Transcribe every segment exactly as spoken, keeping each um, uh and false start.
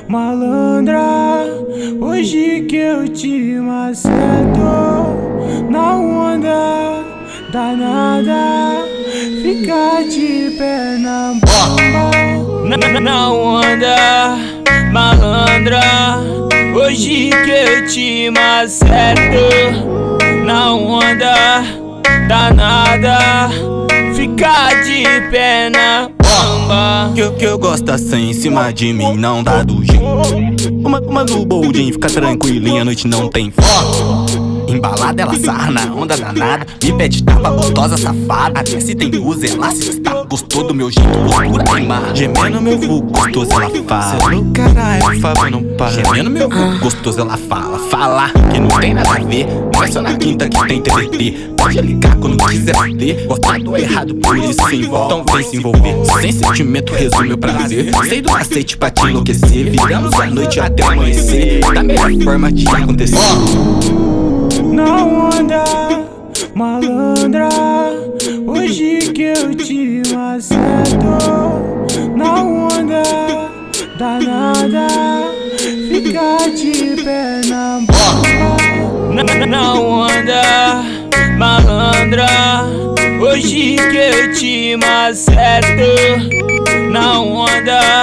malandra, hoje que eu te maceto. Na onda danada, fica de pé na bomba. Na, na onda, malandra, hoje que eu te maceto. Na onda danada, fica de pé na bomba. Que, que eu gosto assim, em cima de mim, não dá do jeito. Uma, uma do boldinho, fica tranquilinha, a noite não tem foco. Embalada ela sarra na onda danada, me pede tapa gostosa safada. Até se tem luz ela se está, gostou do meu jeito, postura queimada. Gemendo meu vulgo, gostoso ela fala. Cê é do caralho, por favor não para. Gemendo meu vulgo, gostoso ela fala. Fala que não tem nada a ver, não é só na quinta que tem T V T. Pode ligar quando quiser fuder, gostar do errado, por isso se envolve. Então vem se envolver, sem sentimento resume o prazer. Sei do macete pra te enlouquecer, viramos a noite até amanhecer, da melhor forma de acontecer. Na onda, malandra, hoje que eu te maceto. Na onda danada, fica de pé na bomba. Na, na onda, malandra, hoje que eu te maceto. Na onda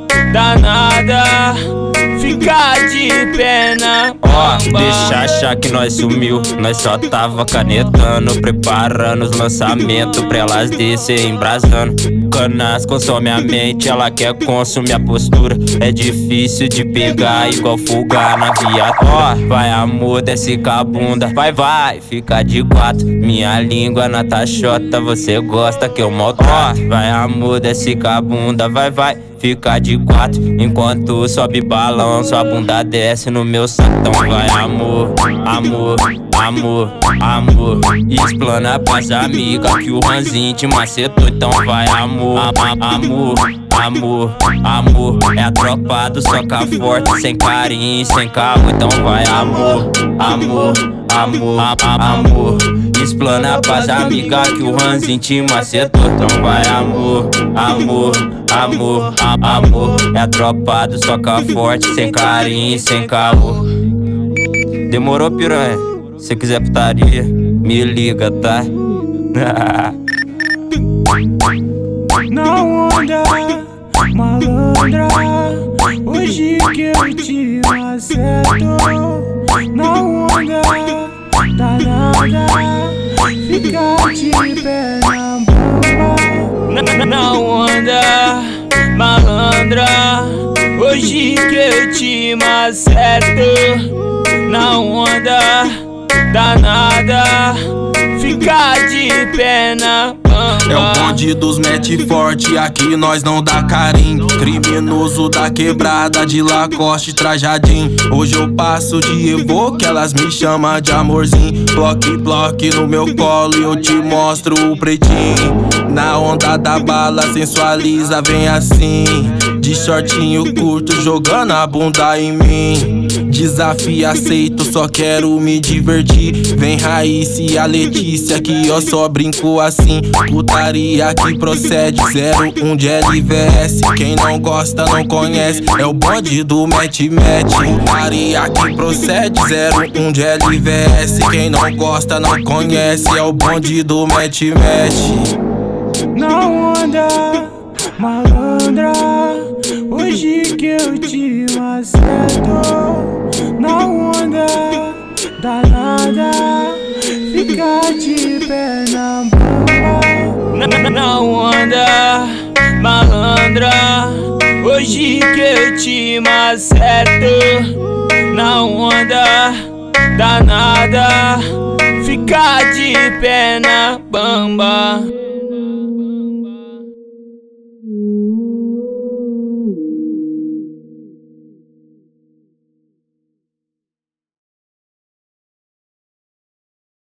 danada, fica de pé na bomba. Ó, deixa achar que nós sumiu, nós só tava canetando, preparando os lançamentos pra elas descer embrasando. Canas consome a mente, ela quer consumir a postura. É difícil de pegar, igual fugar na viatura. Ó, vai amor, desce com a bunda, vai, vai, fica de quatro. Minha língua na tachota, você gosta que eu maltrato. Ó, vai amor, desce com a bunda, vai, vai, fica de quatro. Enquanto sobe balão, sua bunda desce no meu saco. Então vai amor, amor, amor, amor. Explana pras amigas que o ranzinho te macetou. Então vai amor, a, amor, amor, amor. É a tropa do soca forte, sem carinho, sem carro. Então vai amor, amor, amor, a, a, amor. Explana pras amigas que o ranzinho te macetou. Então vai amor, amor, amor, a, amor. É a tropa do soca forte, sem carinho, sem carro. Demorou, piranha? Se quiser putaria, me liga, tá? Na onda, malandra, hoje que eu te maceto. Na onda danada, fica de pé na bomba. Na, na onda, malandra, hoje que eu te maceto. Na onda danada, fica de pé na bomba. É o bonde dos mete forte, aqui nós não dá carinho. Criminoso da quebrada de Lacoste trajadinho. Hoje eu passo de evoque, elas me chamam de amorzinho. Bloque, bloque no meu colo e eu te mostro o pretinho. Na onda da bala sensualiza, vem assim, de shortinho curto, jogando a bunda em mim. Desafio aceito, só quero me divertir. Vem Raíssa e a Letícia, que eu só brinco assim. Putaria que procede, zero um de L V S. Quem não gosta não conhece, é o bonde do mete mete. Putaria que procede, zero um de L V S. Quem não gosta não conhece, é o bonde do mete mete. Na onda, malandra, hoje que eu te maceto. Na onda danada, fica de pé na bomba. Na, na onda, malandra, hoje que eu te maceto. Na onda danada, fica de pé na bomba.